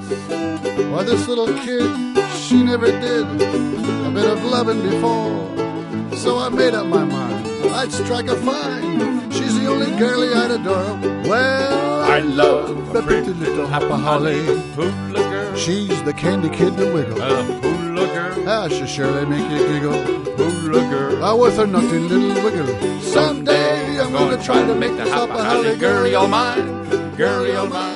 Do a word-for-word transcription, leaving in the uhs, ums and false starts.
Why, this little kid, she never did a bit of loving before. So I made up my mind I'd strike a fine. She's the only girlie I'd adore. Well, I love a pretty little Hapa Holly. Hula girl, She's the candy kid to wiggle. a hula girl, Ah, she'll surely make you giggle. hula girl. Ah, with her nutty little wiggle. Someday I'm gonna try to make the Hapa Holly girlie all mine. Girlie all mine.